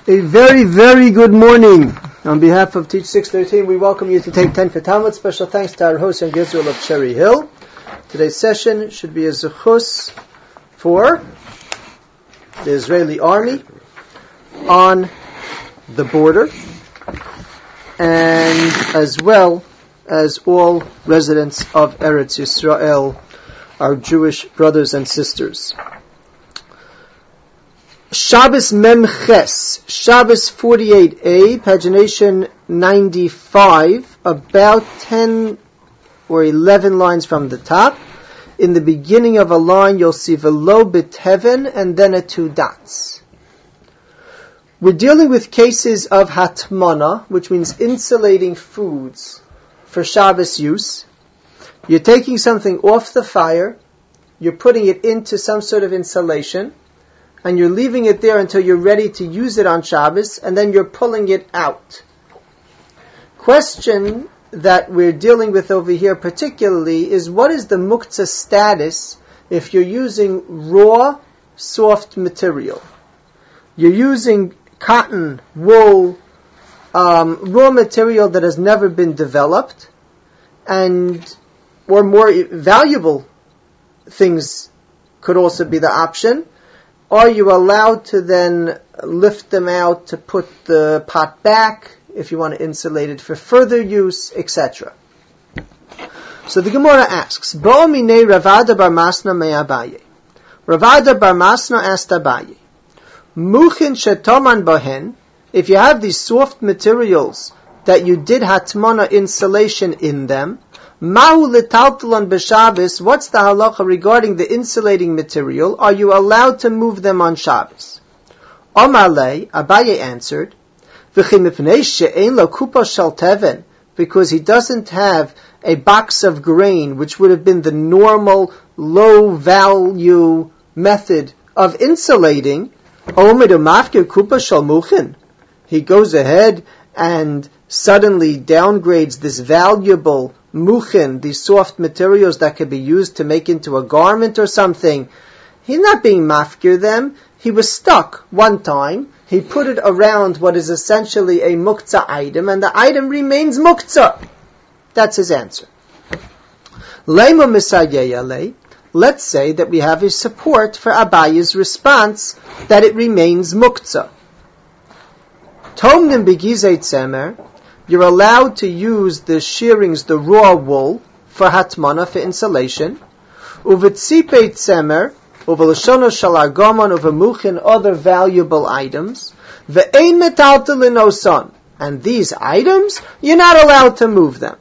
A very, very good morning. On behalf of Teach 613, we welcome you to take 10 for Talmud. Special thanks to our host and Gizral of Cherry Hill. Today's session should be a zechus for the Israeli army on the border, and as well as all residents of Eretz Yisrael, our Jewish brothers and sisters. Shabbos Memches, Shabbos 48a, pagination 95, about 10 or 11 lines from the top. In the beginning of a line, you'll see velo b'teven and then a two dots. We're dealing with cases of hatmana, which means insulating foods for Shabbos use. You're taking something off the fire, you're putting it into some sort of insulation, and you're leaving it there until you're ready to use it on Shabbos, and then you're pulling it out. Question that we're dealing with over here particularly is, what is the muktzah status if you're using raw, soft material? You're using cotton, wool, raw material that has never been developed, or more valuable things could also be the option. Are you allowed to then lift them out to put the pot back if you want to insulate it for further use, etc.? So the Gemara asks, Bo'omine Ravada bar Masna me Abaye. Ravada bar Masna asked Abaye, Muchin shetoman bohen, if you have these soft materials that you did hatmana insulation in them, Mahu letaltalon b'Shabbos, what's the halacha regarding the insulating material? Are you allowed to move them on Shabbos? Omar lei, Abaye answered, V'chi mipnei she'ein lo kupa shel teven, because he doesn't have a box of grain, which would have been the normal low-value method of insulating. Omedu mafkir kupa shel muchin. He goes ahead and suddenly downgrades this valuable muchin, these soft materials that could be used to make into a garment or something. He's not being mafkir them. He was stuck one time. He put it around what is essentially a muktzah item, and the item remains muktzah. That's his answer. Leima misayeyale. Let's say that we have a support for Abaye's response that it remains muktzah. Tomnim begizei tzemer. You're allowed to use the shearings, the raw wool, for hatmana, for insulation. Uvetzipei tzemer, uvelashono shel argomon, uvemuchin, other valuable items. Ve'ein metaltel inoson. And these items, you're not allowed to move them.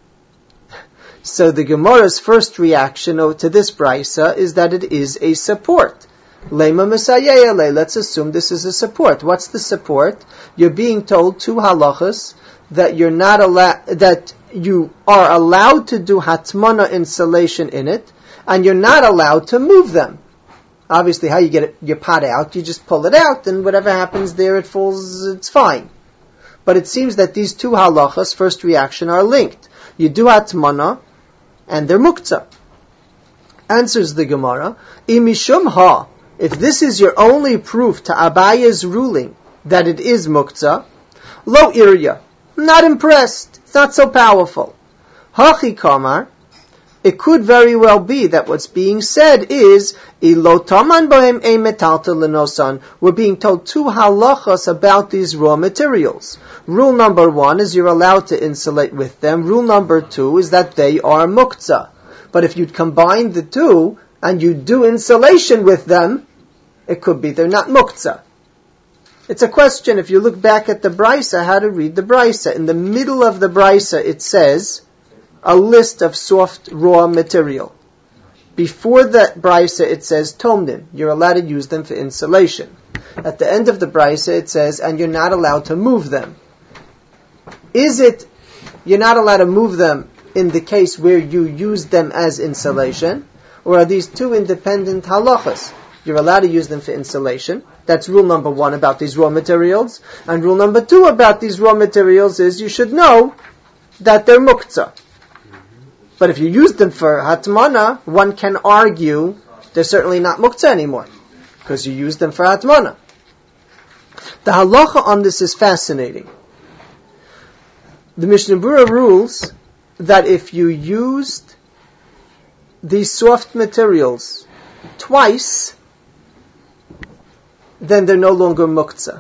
So the Gemara's first reaction to this brisa is that it is a support. Lema misayeyele. Let's assume this is a support. What's the support? You're being told two halachas that you're not allowed, that you are allowed to do hatmana insulation in it, and you're not allowed to move them. Obviously, how you get your pot out, you just pull it out, and whatever happens there, it falls, it's fine. But it seems that these two halachas, first reaction, are linked. You do hatmana, and they're muktzah. Answers the Gemara, imishum ha, if this is your only proof to Abaye's ruling that it is muktzah, lo irya, not impressed, it's not so powerful. Hachi kamar, it could very well be that what's being said is, ilotaman bohem e metalta lenosan, we're being told two halachas about these raw materials. Rule number 1 is you're allowed to insulate with them. Rule number 2 is that they are muktzah. But if you'd combine the two, and you do insulation with them, it could be they're not muktzah. It's a question, if you look back at the brisa, how to read the brisa. In the middle of the brisa, it says a list of soft, raw material. Before the brisa, it says tomdim. You're allowed to use them for insulation. At the end of the brisa, it says, and you're not allowed to move them. Is it, you're not allowed to move them in the case where you use them as insulation? Or are these two independent halachas? You're allowed to use them for insulation. That's rule number 1 about these raw materials. And rule number 2 about these raw materials is you should know that they're muktzah. But if you use them for hatmana, one can argue they're certainly not muktzah anymore, because you use them for hatmana. The halacha on this is fascinating. The Mishnah Berurah rules that if you used these soft materials twice, then they're no longer muktzah.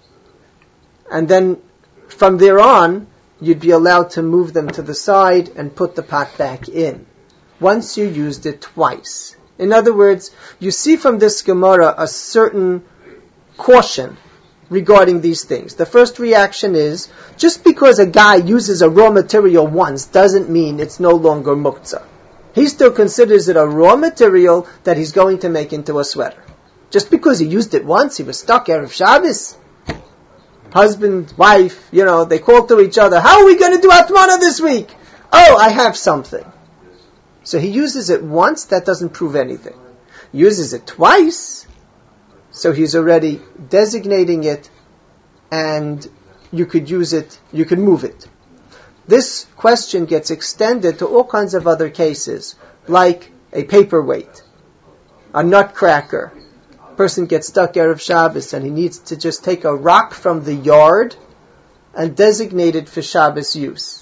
And then from there on, you'd be allowed to move them to the side and put the pot back in, once you used it twice. In other words, you see from this Gemara a certain caution regarding these things. The first reaction is, just because a guy uses a raw material once doesn't mean it's no longer muktzah. He still considers it a raw material that he's going to make into a sweater. Just because he used it once, he was stuck Erev Shabbos. Husband, wife, they call to each other, how are we going to do Hatmana this week? Oh, I have something. So he uses it once, that doesn't prove anything. Uses it twice, so he's already designating it, and you could use it, you can move it. This question gets extended to all kinds of other cases, like a paperweight, a nutcracker. A person gets stuck Erev Shabbos and he needs to just take a rock from the yard and designate it for Shabbos use.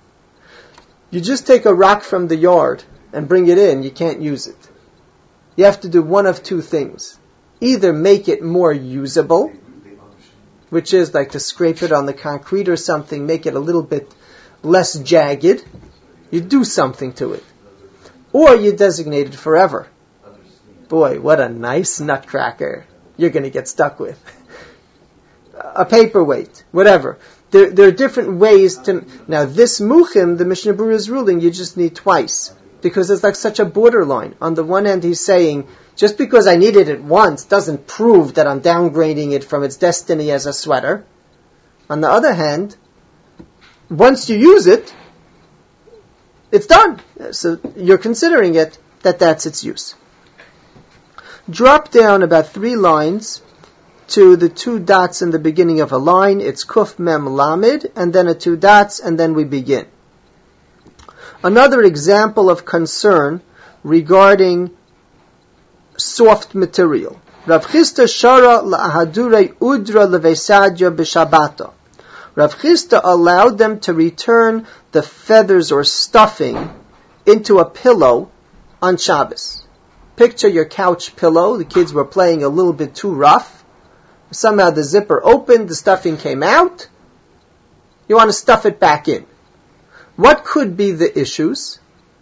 You just take a rock from the yard and bring it in, you can't use it. You have to do one of two things. Either make it more usable, which is like to scrape it on the concrete or something, make it a little bit less jagged. You do something to it. Or you designate it forever. Boy, what a nice nutcracker you're going to get stuck with. A paperweight, whatever. There are different ways to... Now this muchim, the Mishnah Berurah is ruling, you just need twice. Because it's like such a borderline. On the one hand, he's saying, just because I needed it once doesn't prove that I'm downgrading it from its destiny as a sweater. On the other hand, once you use it, it's done. So you're considering it that's its use. Drop down about 3 lines to the 2 dots in the beginning of a line. It's Kuf Mem Lamed, and then 2 dots, and then we begin. Another example of concern regarding soft material. Rav Chisda Shara la'ahadurei udra levesadya b'shabata. Rav Chisda allowed them to return the feathers or stuffing into a pillow on Shabbos. Picture your couch pillow. The kids were playing a little bit too rough. Somehow the zipper opened, the stuffing came out. You want to stuff it back in. What could be the issues?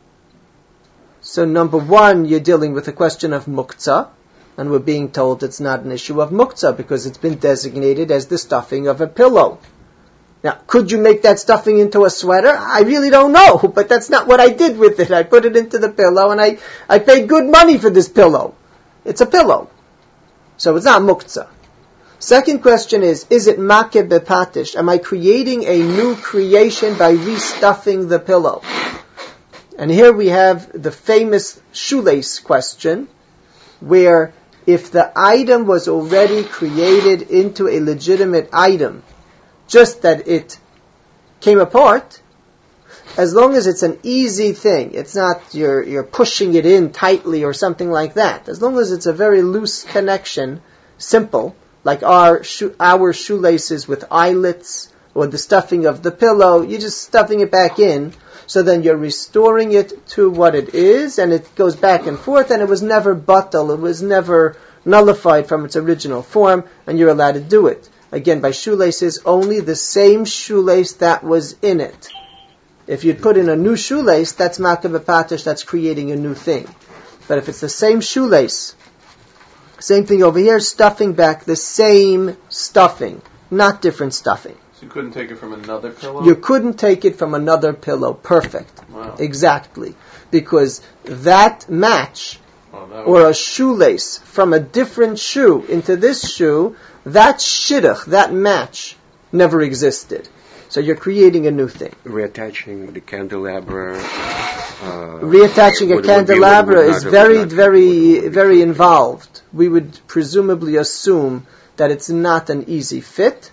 So number 1, you're dealing with a question of muktzah, and we're being told it's not an issue of muktzah because it's been designated as the stuffing of a pillow. Now, could you make that stuffing into a sweater? I really don't know, but that's not what I did with it. I put it into the pillow, and I paid good money for this pillow. It's a pillow. So it's not muktzah. Second question is it makeh bepatish? Am I creating a new creation by restuffing the pillow? And here we have the famous shoelace question, where if the item was already created into a legitimate item, just that it came apart, as long as it's an easy thing, it's not you're pushing it in tightly or something like that, as long as it's a very loose connection, simple, like our shoelaces with eyelets or the stuffing of the pillow, you're just stuffing it back in, so then you're restoring it to what it is, and it goes back and forth, and it was never batal, it was never nullified from its original form, and you're allowed to do it. Again, by shoelaces, only the same shoelace that was in it. If you'd put in a new shoelace, that's makeh bepatish, that's creating a new thing. But if it's the same shoelace, same thing over here, stuffing back the same stuffing, not different stuffing. So you couldn't take it from another pillow? You couldn't take it from another pillow. Perfect. Wow. Exactly. Because that match, or a shoelace from a different shoe into this shoe, that shidduch, that match, never existed. So you're creating a new thing. Reattaching the candelabra. Reattaching a candelabra is very, very, very involved. We would presumably assume that it's not an easy fit.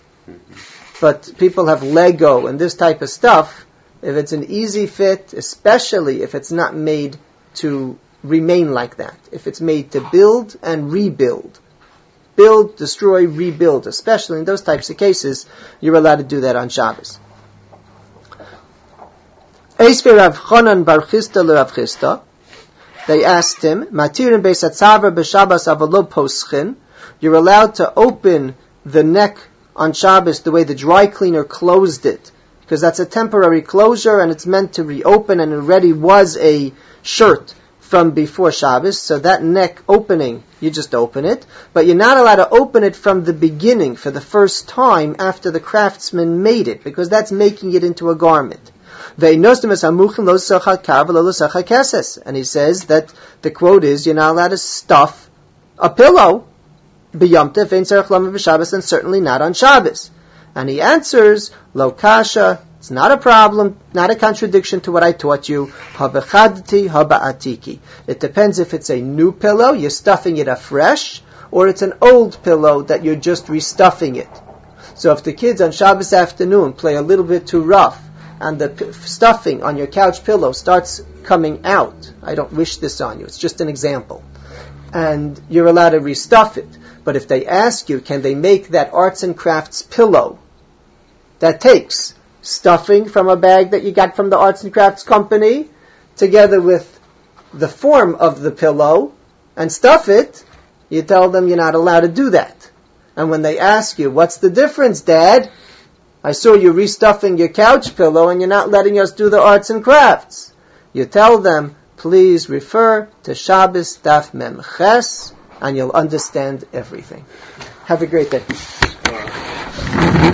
But people have Lego and this type of stuff. If it's an easy fit, especially if it's not made to remain like that, if it's made to build and rebuild, build, destroy, rebuild. Especially in those types of cases, you're allowed to do that on Shabbos. Eisve Rav Chonan bar Chisda l'Rav Chisda. They asked him, Matirin beis hatzavar b'Shabbos avalo poschin. You're allowed to open the neck on Shabbos the way the dry cleaner closed it, because that's a temporary closure and it's meant to reopen, and it already was a shirt from before Shabbos, so that neck opening, you just open it, but you're not allowed to open it from the beginning for the first time after the craftsman made it, because that's making it into a garment. And he says that the quote is, you're not allowed to stuff a pillow b'Yom Tov, and certainly not on Shabbos. And he answers, Lo kasha, it's not a problem, not a contradiction to what I taught you. Habechadti, haba'atiki. It depends if it's a new pillow, you're stuffing it afresh, or it's an old pillow that you're just restuffing it. So if the kids on Shabbos afternoon play a little bit too rough, and the stuffing on your couch pillow starts coming out, I don't wish this on you, it's just an example, and you're allowed to restuff it. But if they ask you, can they make that arts and crafts pillow that takes stuffing from a bag that you got from the arts and crafts company, together with the form of the pillow, and stuff it, you tell them you're not allowed to do that. And when they ask you, what's the difference, Dad? I saw you restuffing your couch pillow and you're not letting us do the arts and crafts. You tell them, please refer to Shabbos Daf Mem Ches, and you'll understand everything. Have a great day.